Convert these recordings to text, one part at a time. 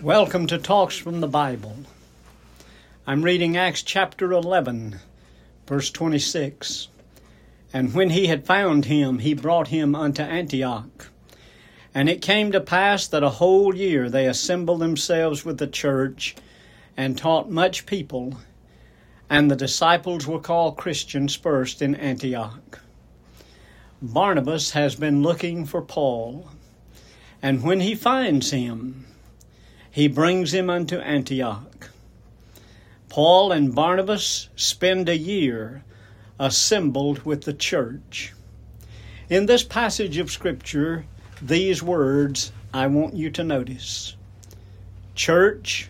Welcome to Talks from the Bible. I'm reading Acts chapter 11, verse 26. And when he had found him, he brought him unto Antioch. And it came to pass that a whole year they assembled themselves with the church and taught much people. And the disciples were called Christians first in Antioch. Barnabas has been looking for Paul. And when he finds him, he brings him unto Antioch. Paul and Barnabas spend a year assembled with the church. In this passage of Scripture, these words I want you to notice: church,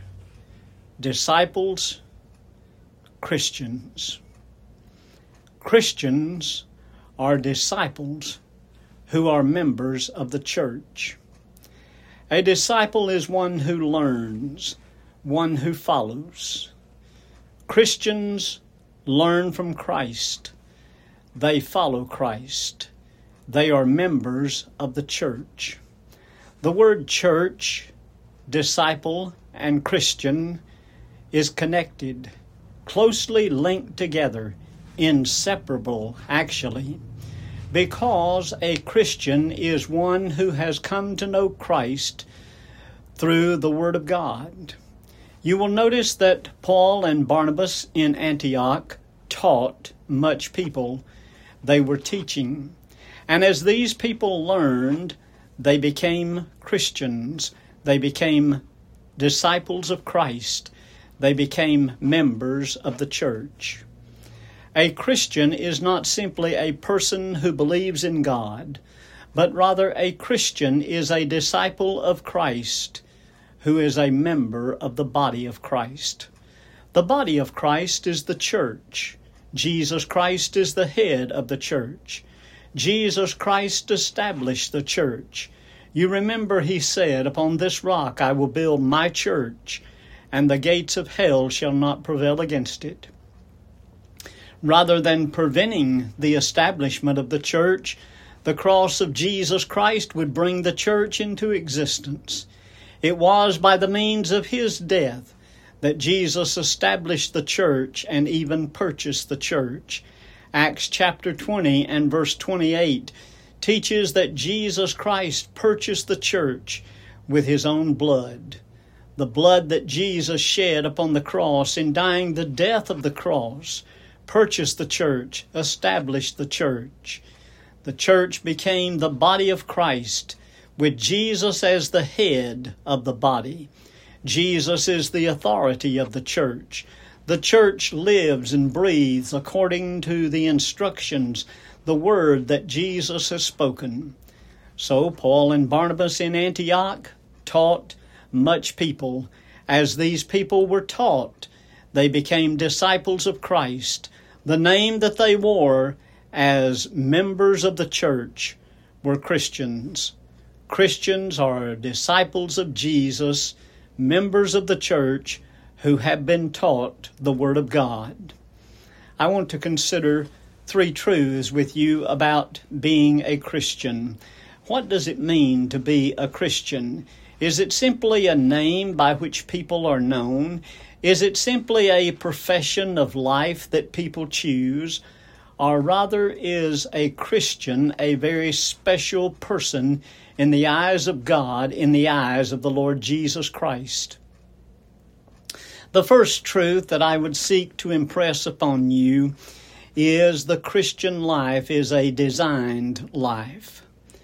disciples, Christians. Christians are disciples who are members of the church. A disciple is one who learns, one who follows. Christians learn from Christ. They follow Christ. They are members of the church. The word church, disciple, and Christian is connected, closely linked together, inseparable actually, because a Christian is one who has come to know Christ through the Word of God. You will notice that Paul and Barnabas in Antioch taught much people. They were teaching. And as these people learned, they became Christians. They became disciples of Christ. They became members of the church. A Christian is not simply a person who believes in God, but rather a Christian is a disciple of Christ who is a member of the body of Christ. The body of Christ is the church. Jesus Christ is the head of the church. Jesus Christ established the church. You remember he said, "Upon this rock I will build my church, and the gates of hell shall not prevail against it." Rather than preventing the establishment of the church, the cross of Jesus Christ would bring the church into existence. It was by the means of his death that Jesus established the church and even purchased the church. Acts chapter 20 and verse 28 teaches that Jesus Christ purchased the church with his own blood. The blood that Jesus shed upon the cross in dying the death of the cross purchased the church, established the church. The church became the body of Christ, with Jesus as the head of the body. Jesus is the authority of the church. The church lives and breathes according to the instructions, the word that Jesus has spoken. So Paul and Barnabas in Antioch taught much people. As these people were taught, they became disciples of Christ. The name that they wore as members of the church were Christians. Christians are disciples of Jesus, members of the church who have been taught the Word of God. I want to consider three truths with you about being a Christian. What does it mean to be a Christian? Is it simply a name by which people are known? Is it simply a profession of life that people choose? Or rather, is a Christian a very special person in the eyes of God, in the eyes of the Lord Jesus Christ? The first truth that I would seek to impress upon you is the Christian life is a designed life.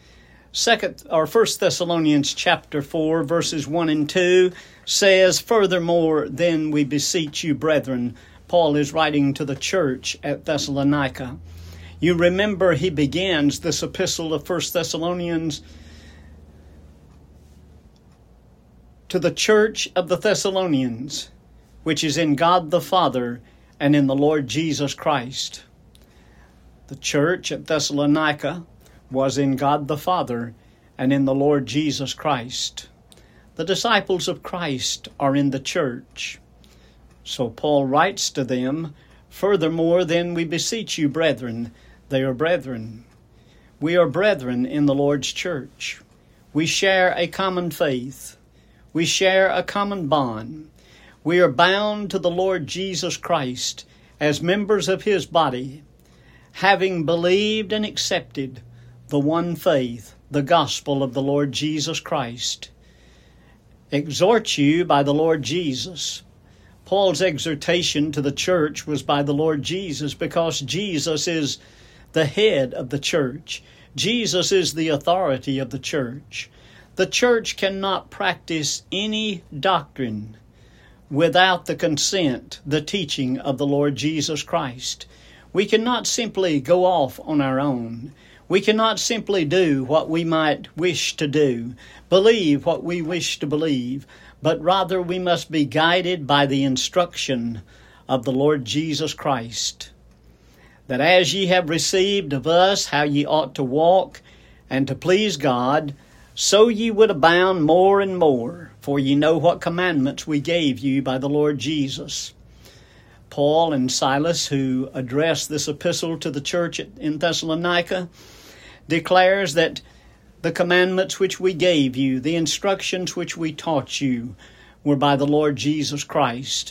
1 Thessalonians chapter 4, verses 1 and 2 says, "Furthermore, then we beseech you, brethren," Paul is writing to the church at Thessalonica. You remember he begins this epistle of 1 Thessalonians to the church of the Thessalonians, which is in God the Father and in the Lord Jesus Christ. The church at Thessalonica was in God the Father and in the Lord Jesus Christ. The disciples of Christ are in the church. So Paul writes to them, "Furthermore, then we beseech you, brethren." They are brethren. We are brethren in the Lord's church. We share a common faith. We share a common bond. We are bound to the Lord Jesus Christ as members of His body, having believed and accepted the one faith, the gospel of the Lord Jesus Christ. Exhort you by the Lord Jesus. Paul's exhortation to the church was by the Lord Jesus, because Jesus is the head of the church. Jesus is the authority of the church. The church cannot practice any doctrine without the consent, the teaching of the Lord Jesus Christ. We cannot simply go off on our own. We cannot simply do what we might wish to do, believe what we wish to believe, but rather we must be guided by the instruction of the Lord Jesus Christ. That as ye have received of us how ye ought to walk and to please God, so ye would abound more and more, for ye know what commandments we gave you by the Lord Jesus. Paul and Silas, who addressed this epistle to the church in Thessalonica, declares that the commandments which we gave you, the instructions which we taught you, were by the Lord Jesus Christ.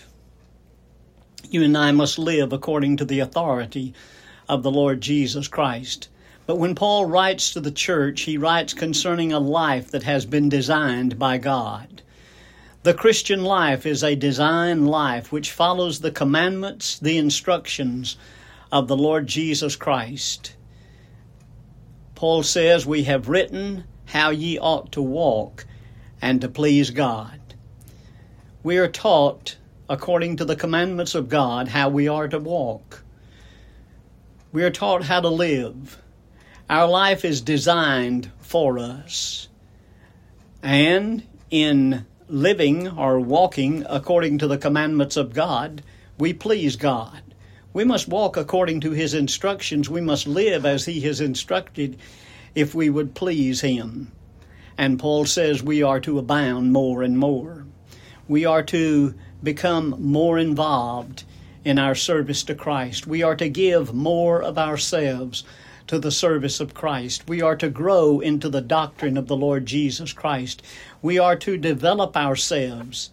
You and I must live according to the authority of the Lord Jesus Christ. But when Paul writes to the church, he writes concerning a life that has been designed by God. The Christian life is a designed life which follows the commandments, the instructions of the Lord Jesus Christ. Paul says, we have written how ye ought to walk and to please God. We are taught, according to the commandments of God, how we are to walk. We are taught how to live. Our life is designed for us. And in living or walking according to the commandments of God, we please God. We must walk according to His instructions. We must live as He has instructed if we would please Him. And Paul says we are to abound more and more. We are to become more involved in our service to Christ. We are to give more of ourselves to the service of Christ. We are to grow into the doctrine of the Lord Jesus Christ. We are to develop ourselves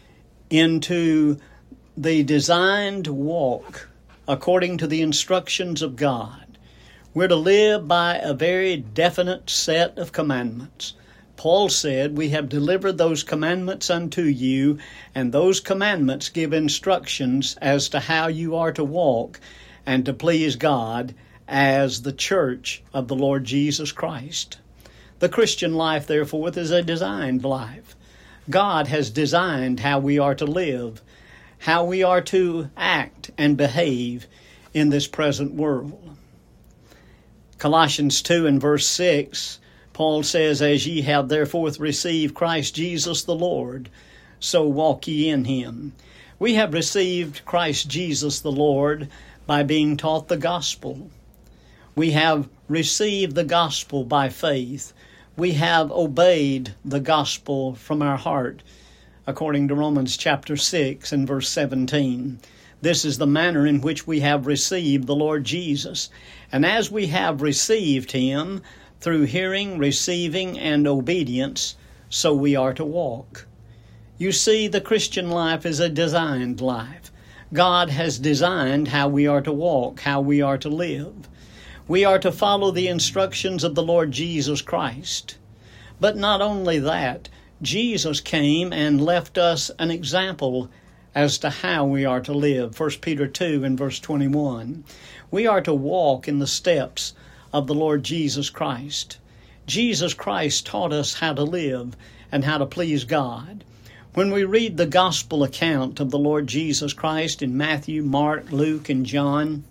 into the designed walk according to the instructions of God. We're to live by a very definite set of commandments. Paul said, we have delivered those commandments unto you, and those commandments give instructions as to how you are to walk and to please God as the church of the Lord Jesus Christ. The Christian life, therefore, is a designed life. God has designed how we are to live, how we are to act and behave in this present world. Colossians 2 and verse 6, Paul says, as ye have therefore received Christ Jesus the Lord, so walk ye in Him. We have received Christ Jesus the Lord by being taught the gospel. We have received the gospel by faith. We have obeyed the gospel from our heart, according to Romans chapter 6 and verse 17. This is the manner in which we have received the Lord Jesus. And as we have received Him through hearing, receiving, and obedience, so we are to walk. You see, the Christian life is a designed life. God has designed how we are to walk, how we are to live. We are to follow the instructions of the Lord Jesus Christ. But not only that, Jesus came and left us an example as to how we are to live. 1 Peter 2 and verse 21. We are to walk in the steps of the Lord Jesus Christ. Jesus Christ taught us how to live and how to please God. When we read the gospel account of the Lord Jesus Christ in Matthew, Mark, Luke, and John,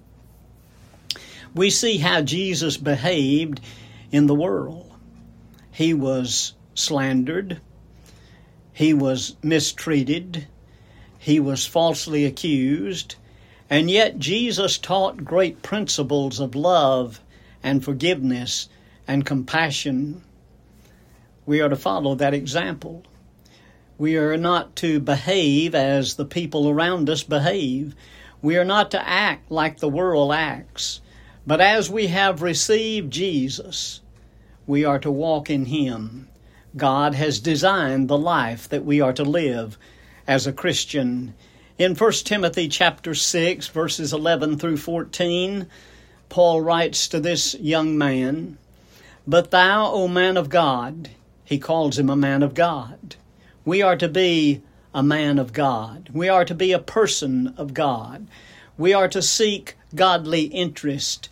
we see how Jesus behaved in the world. He was slandered. He was mistreated. He was falsely accused. And yet Jesus taught great principles of love and forgiveness and compassion. We are to follow that example. We are not to behave as the people around us behave. We are not to act like the world acts. But as we have received Jesus, we are to walk in Him. God has designed the life that we are to live as a Christian. In 1 Timothy chapter 6, verses 11 through 14, Paul writes to this young man, "But thou, O man of God," he calls him a man of God. We are to be a man of God. We are to be a person of God. We are to seek godly interest.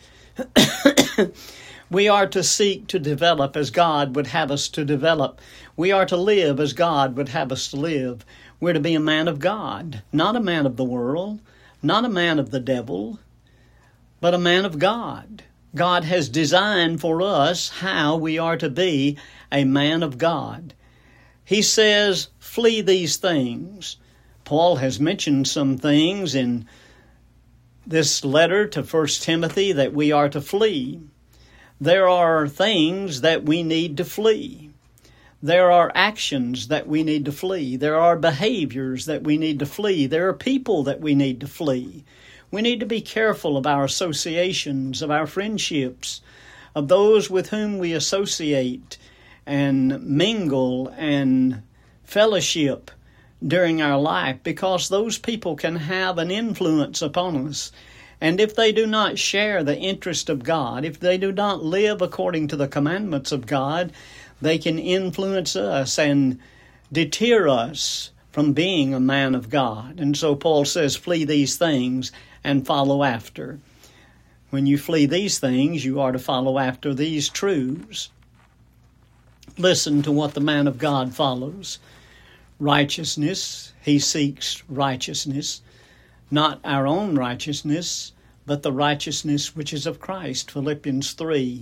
We are to seek to develop as God would have us to develop. We are to live as God would have us to live. We're to be a man of God, not a man of the world, not a man of the devil, but a man of God. God has designed for us how we are to be a man of God. He says, flee these things. Paul has mentioned some things in this letter to 1 Timothy that we are to flee. There are things that we need to flee. There are actions that we need to flee. There are behaviors that we need to flee. There are people that we need to flee. We need to be careful of our associations, of our friendships, of those with whom we associate and mingle and fellowship during our life, because those people can have an influence upon us. And if they do not share the interest of God, if they do not live according to the commandments of God, they can influence us and deter us from being a man of God. And so Paul says, flee these things and follow after. When you flee these things, you are to follow after these truths. Listen to what the man of God follows. Righteousness, he seeks righteousness. Not our own righteousness, but the righteousness which is of Christ, Philippians 3.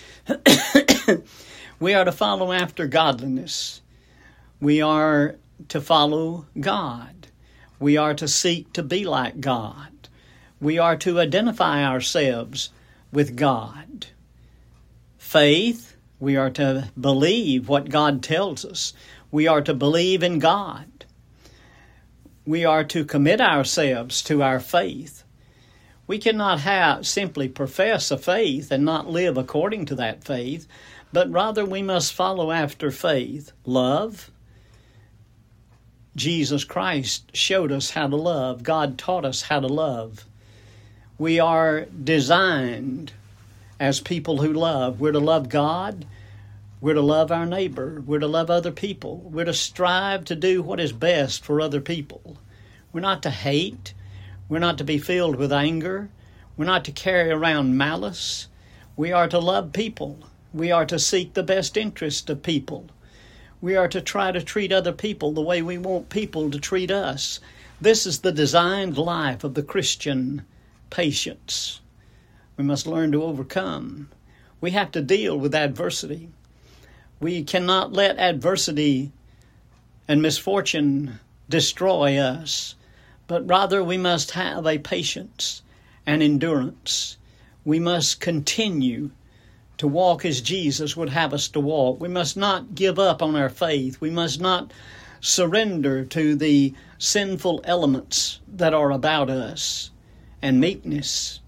We are to follow after godliness. We are to follow God. We are to seek to be like God. We are to identify ourselves with God. Faith, we are to believe what God tells us. We are to believe in God. We are to commit ourselves to our faith. We cannot simply profess a faith and not live according to that faith, but rather we must follow after faith. Love. Jesus Christ showed us how to love. God taught us how to love. We are designed as people who love. We're to love God. We're to love our neighbor. We're to love other people. We're to strive to do what is best for other people. We're not to hate. We're not to be filled with anger. We're not to carry around malice. We are to love people. We are to seek the best interest of people. We are to try to treat other people the way we want people to treat us. This is the designed life of the Christian. Patience. We must learn to overcome. We have to deal with adversity. We cannot let adversity and misfortune destroy us, but rather we must have a patience and endurance. We must continue to walk as Jesus would have us to walk. We must not give up on our faith. We must not surrender to the sinful elements that are about us. And meekness.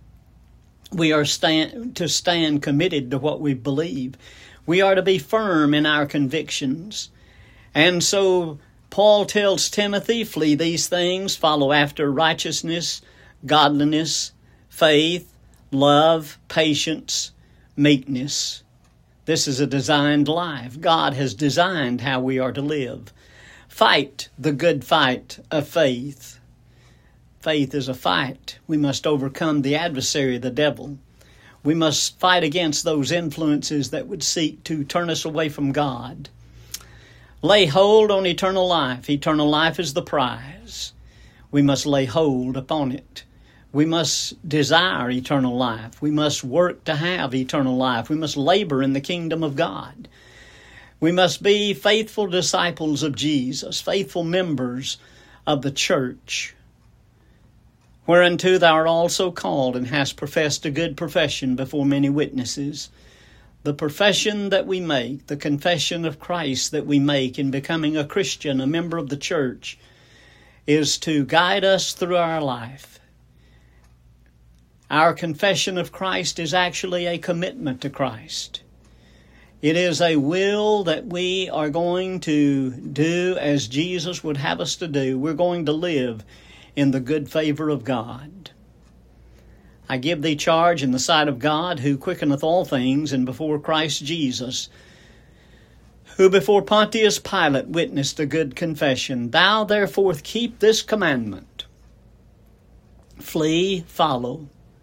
We are to stand committed to what we believe. We are to be firm in our convictions. And so Paul tells Timothy, flee these things, follow after righteousness, godliness, faith, love, patience, meekness. This is a designed life. God has designed how we are to live. Fight the good fight of faith. Faith is a fight. We must overcome the adversary, the devil. We must fight against those influences that would seek to turn us away from God. Lay hold on eternal life. Eternal life is the prize. We must lay hold upon it. We must desire eternal life. We must work to have eternal life. We must labor in the kingdom of God. We must be faithful disciples of Jesus, faithful members of the church, whereunto thou art also called, and hast professed a good profession before many witnesses. The profession that we make, the confession of Christ that we make in becoming a Christian, a member of the church, is to guide us through our life. Our confession of Christ is actually a commitment to Christ. It is a will that we are going to do as Jesus would have us to do. We're going to live in the good favor of God. I give thee charge in the sight of God, who quickeneth all things, and before Christ Jesus, who before Pontius Pilate witnessed a good confession. Thou therefore keep this commandment. Flee, follow,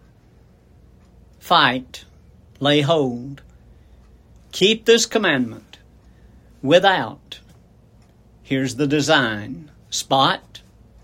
fight, lay hold. Keep this commandment without, here's the design, spot,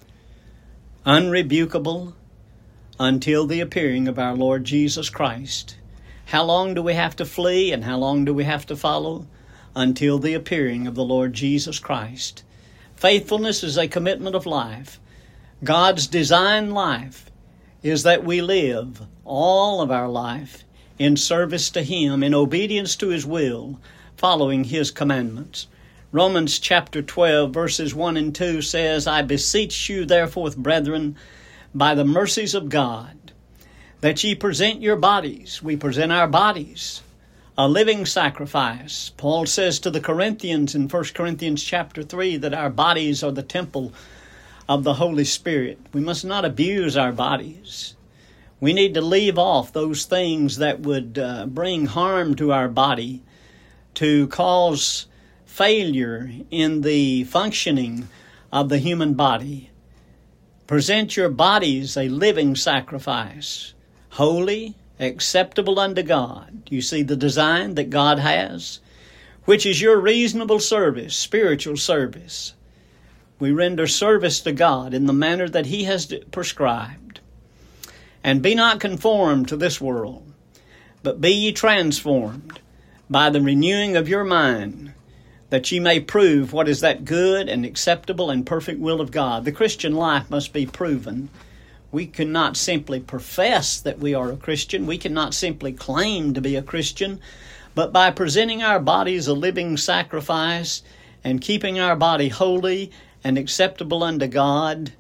unrebukable, until the appearing of our Lord Jesus Christ. How long do we have to flee and how long do we have to follow? Until the appearing of the Lord Jesus Christ. Faithfulness is a commitment of life. God's designed life is that we live all of our life in service to Him, in obedience to His will, following His commandments. Romans chapter 12, verses 1 and 2 says, I beseech you therefore, brethren, by the mercies of God, that ye present your bodies, we present our bodies, a living sacrifice. Paul says to the Corinthians in 1 Corinthians chapter 3 that our bodies are the temple of the Holy Spirit. We must not abuse our bodies. We need to leave off those things that would bring harm to our body, to cause failure in the functioning of the human body. Present your bodies a living sacrifice, holy, acceptable unto God. You see the design that God has, which is your reasonable service, spiritual service. We render service to God in the manner that He has prescribed. And be not conformed to this world, but be ye transformed by the renewing of your mind, that ye may prove what is that good and acceptable and perfect will of God. The Christian life must be proven. We cannot simply profess that we are a Christian. We cannot simply claim to be a Christian. But by presenting our bodies a living sacrifice and keeping our body holy and acceptable unto God,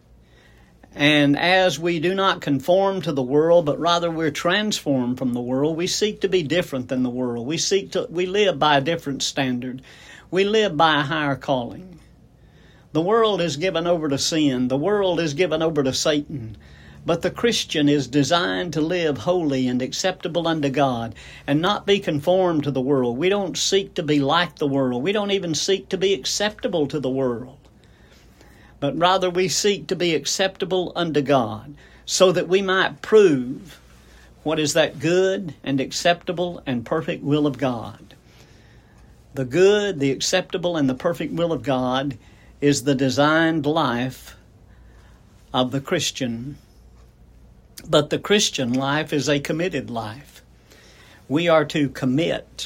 and as we do not conform to the world, but rather we're transformed from the world, we seek to be different than the world. We live by a different standard. We live by a higher calling. The world is given over to sin. The world is given over to Satan. But the Christian is designed to live holy and acceptable unto God and not be conformed to the world. We don't seek to be like the world. We don't even seek to be acceptable to the world. But rather we seek to be acceptable unto God, so that we might prove what is that good and acceptable and perfect will of God. The good, the acceptable, and the perfect will of God is the designed life of the Christian. But the Christian life is a committed life. We are to commit,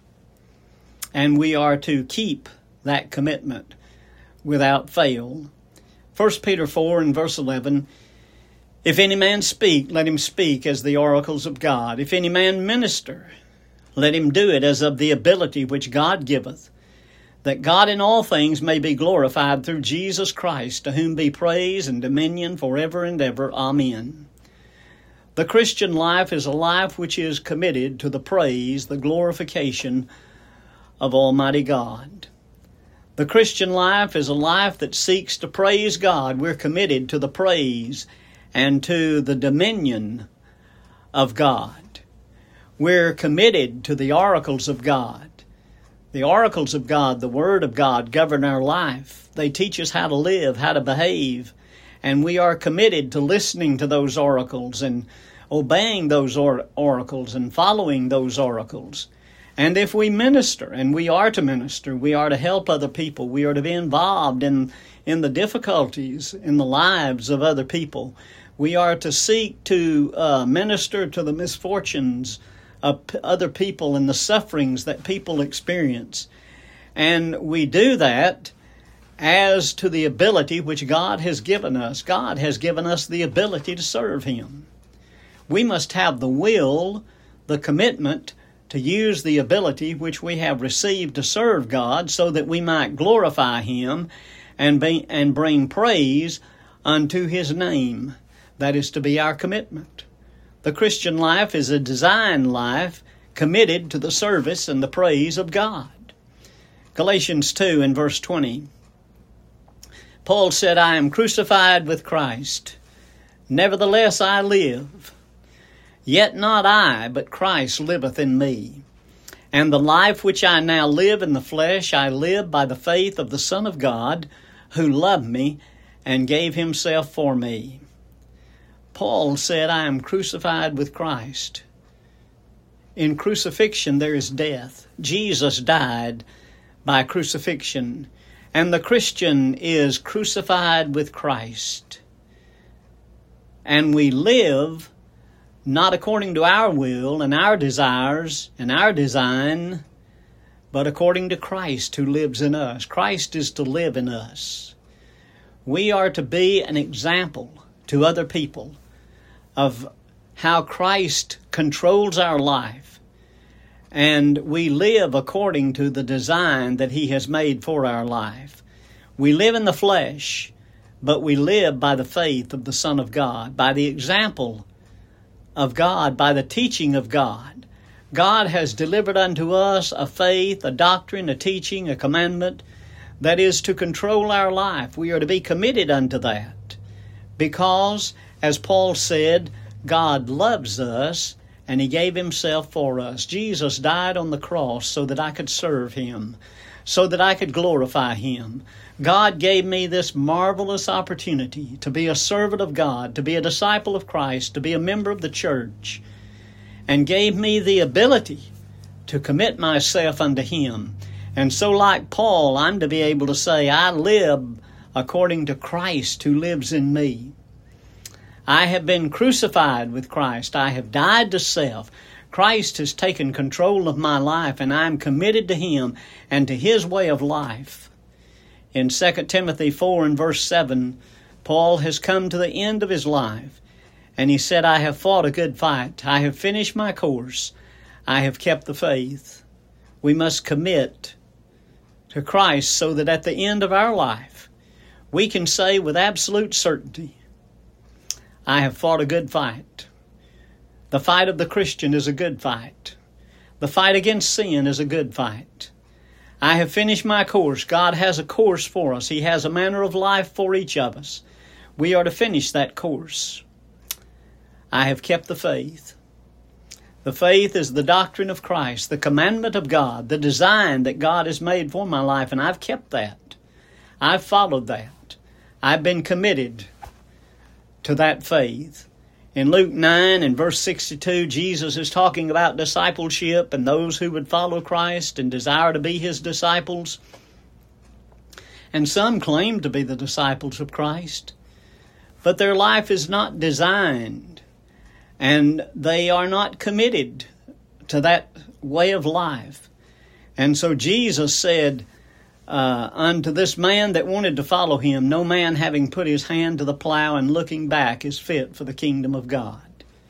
and we are to keep that commitment without fail. 1 Peter 4 and verse 11, if any man speak, let him speak as the oracles of God. If any man minister, let him do it as of the ability which God giveth, that God in all things may be glorified through Jesus Christ, to whom be praise and dominion forever and ever. Amen. The Christian life is a life which is committed to the praise, the glorification of Almighty God. The Christian life is a life that seeks to praise God. We're committed to the praise and to the dominion of God. We're committed to the oracles of God. The oracles of God, the Word of God, govern our life. They teach us how to live, how to behave, and we are committed to listening to those oracles and obeying those oracles and following those oracles. And if we minister, and we are to minister, we are to help other people. We are to be involved in the difficulties in the lives of other people. We are to seek to minister to the misfortunes of other people and the sufferings that people experience. And we do that as to the ability which God has given us. God has given us the ability to serve Him. We must have the will, the commitment to use the ability which we have received to serve God, so that we might glorify Him and bring praise unto His name. That is to be our commitment. The Christian life is a designed life committed to the service and the praise of God. Galatians 2 and verse 20. Paul said, I am crucified with Christ. Nevertheless I live. Yet not I, but Christ liveth in me. And the life which I now live in the flesh, I live by the faith of the Son of God, who loved me and gave himself for me. Paul said, I am crucified with Christ. In crucifixion there is death. Jesus died by crucifixion, and the Christian is crucified with Christ. And we live not according to our will and our desires and our design, but according to Christ who lives in us. Christ is to live in us. We are to be an example to other people of how Christ controls our life, and we live according to the design that He has made for our life. We live in the flesh, but we live by the faith of the Son of God, by the example of God, by the teaching of God. God has delivered unto us a faith, a doctrine, a teaching, a commandment that is to control our life. We are to be committed unto that because, as Paul said, God loves us and He gave Himself for us. Jesus died on the cross so that I could serve Him, so that I could glorify Him. God gave me this marvelous opportunity to be a servant of God, to be a disciple of Christ, to be a member of the church, and gave me the ability to commit myself unto Him. And so like Paul, I'm to be able to say, I live according to Christ who lives in me. I have been crucified with Christ. I have died to self. Christ has taken control of my life, and I am committed to Him and to His way of life. In 2 Timothy 4 and verse 7, Paul has come to the end of his life, and he said, I have fought a good fight. I have finished my course. I have kept the faith. We must commit to Christ so that at the end of our life, we can say with absolute certainty, I have fought a good fight. The fight of the Christian is a good fight. The fight against sin is a good fight. I have finished my course. God has a course for us. He has a manner of life for each of us. We are to finish that course. I have kept the faith. The faith is the doctrine of Christ, the commandment of God, the design that God has made for my life, and I've kept that. I've followed that. I've been committed to that faith. In Luke 9 and verse 62, Jesus is talking about discipleship and those who would follow Christ and desire to be His disciples. And some claim to be the disciples of Christ, but their life is not designed, and they are not committed to that way of life. And so Jesus said unto this man that wanted to follow Him, no man having put his hand to the plow and looking back is fit for the kingdom of God.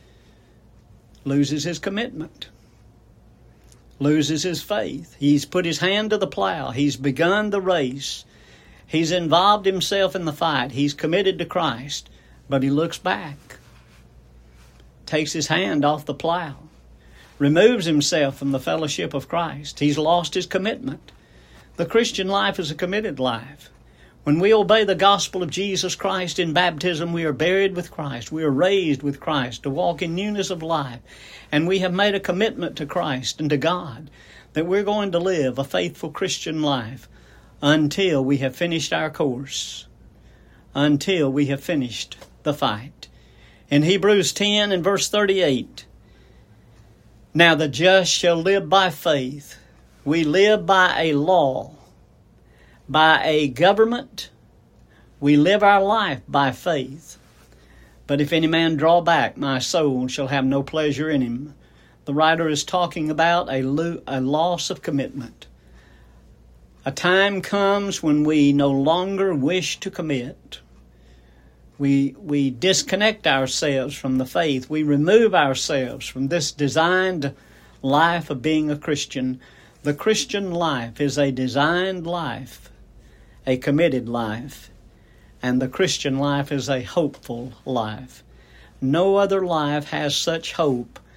Loses his commitment. Loses his faith. He's put his hand to the plow. He's begun the race. He's involved himself in the fight. He's committed to Christ. But he looks back. Takes his hand off the plow. Removes himself from the fellowship of Christ. He's lost his commitment. The Christian life is a committed life. When we obey the gospel of Jesus Christ in baptism, we are buried with Christ. We are raised with Christ to walk in newness of life. And we have made a commitment to Christ and to God that we're going to live a faithful Christian life until we have finished our course, until we have finished the fight. In Hebrews 10 and verse 38, now the just shall live by faith. We live by a law, by a government. We live our life by faith. But if any man draw back, my soul shall have no pleasure in him. The writer is talking about a loss of commitment. A time comes when we no longer wish to commit. We disconnect ourselves from the faith. We remove ourselves from this designed life of being a Christian. The Christian life is a designed life, a committed life, and the Christian life is a hopeful life. No other life has such hope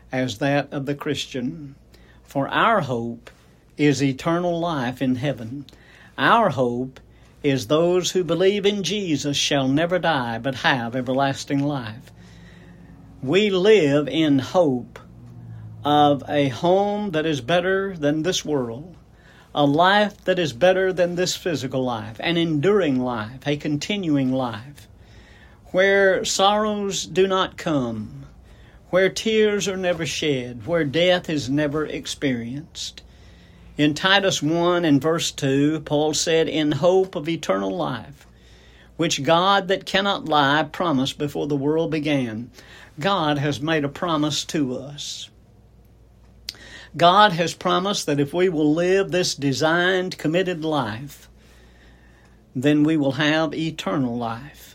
as that of the Christian. For our hope is eternal life in heaven. Our hope is those who believe in Jesus shall never die but have everlasting life. We live in hope of a home that is better than this world, a life that is better than this physical life, an enduring life, a continuing life, where sorrows do not come, where tears are never shed, where death is never experienced. In Titus 1 and verse 2, Paul said, "In hope of eternal life, which God that cannot lie promised before the world began." God has made a promise to us. God has promised that if we will live this designed, committed life, then we will have eternal life.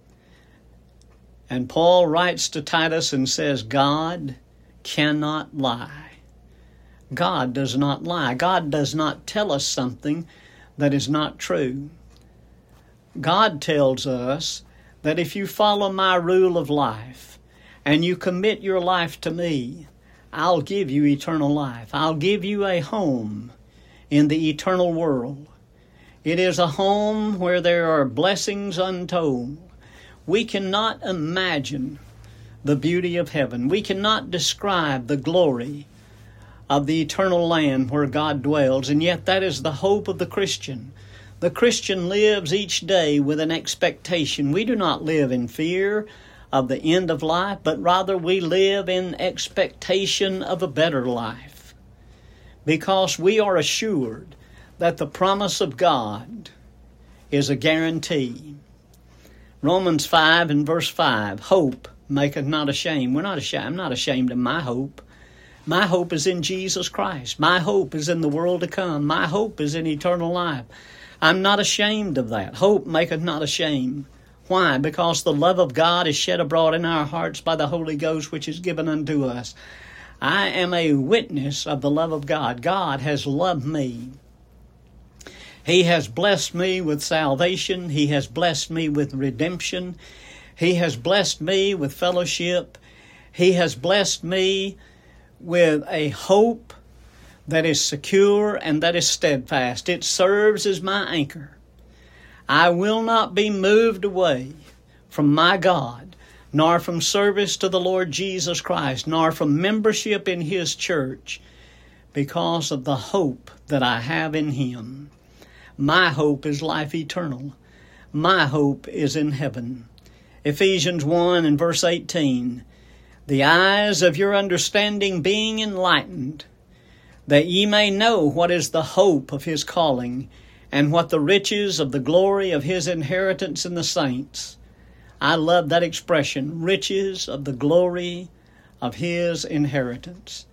And Paul writes to Titus and says, God cannot lie. God does not lie. God does not tell us something that is not true. God tells us that if you follow my rule of life and you commit your life to me, I'll give you eternal life. I'll give you a home in the eternal world. It is a home where there are blessings untold. We cannot imagine the beauty of heaven. We cannot describe the glory of the eternal land where God dwells, and yet that is the hope of the Christian. The Christian lives each day with an expectation. We do not live in fear of the end of life, but rather we live in expectation of a better life, because we are assured that the promise of God is a guarantee. Romans 5 and verse 5, hope maketh not ashamed. We're not ashamed. I'm not ashamed of my hope. My hope is in Jesus Christ. My hope is in the world to come. My hope is in eternal life. I'm not ashamed of that. Hope maketh not ashamed. Why? Because the love of God is shed abroad in our hearts by the Holy Ghost, which is given unto us. I am a witness of the love of God. God has loved me. He has blessed me with salvation. He has blessed me with redemption. He has blessed me with fellowship. He has blessed me with a hope that is secure and that is steadfast. It serves as my anchor. I will not be moved away from my God, nor from service to the Lord Jesus Christ, nor from membership in His church, because of the hope that I have in Him. My hope is life eternal. My hope is in heaven. Ephesians 1 and verse 18, the eyes of your understanding being enlightened, that ye may know what is the hope of His calling, and what the riches of the glory of His inheritance in the saints. I love that expression, riches of the glory of His inheritance.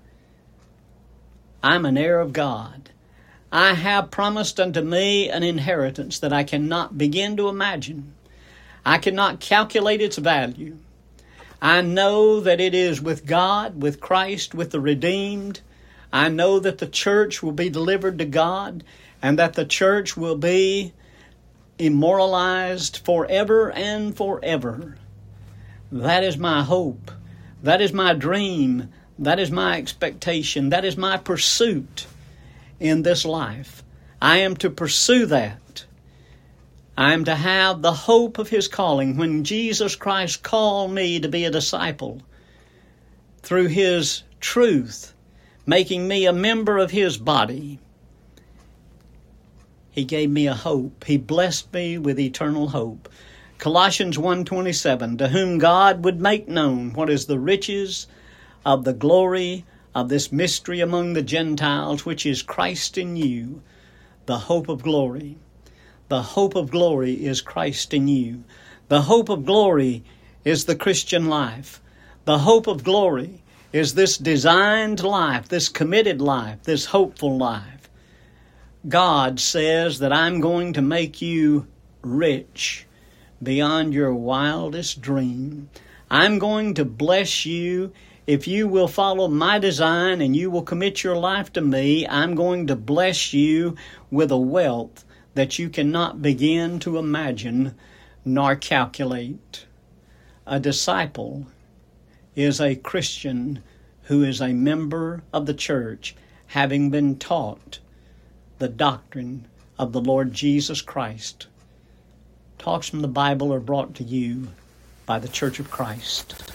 I'm an heir of God. I have promised unto me an inheritance that I cannot begin to imagine. I cannot calculate its value. I know that it is with God, with Christ, with the redeemed. I know that the church will be delivered to God, and that the church will be immortalized forever and forever. That is my hope. That is my dream. That is my expectation. That is my pursuit in this life. I am to pursue that. I am to have the hope of His calling. When Jesus Christ called me to be a disciple through His truth, making me a member of His body, He gave me a hope. He blessed me with eternal hope. Colossians 1:27, to whom God would make known what is the riches of the glory of this mystery among the Gentiles, which is Christ in you, the hope of glory. The hope of glory is Christ in you. The hope of glory is the Christian life. The hope of glory is this designed life, this committed life, this hopeful life. God says that I'm going to make you rich beyond your wildest dream. I'm going to bless you. If you will follow my design and you will commit your life to me, I'm going to bless you with a wealth that you cannot begin to imagine nor calculate. A disciple is a Christian who is a member of the church, having been taught the doctrine of the Lord Jesus Christ. Talks from the Bible are brought to you by the Church of Christ.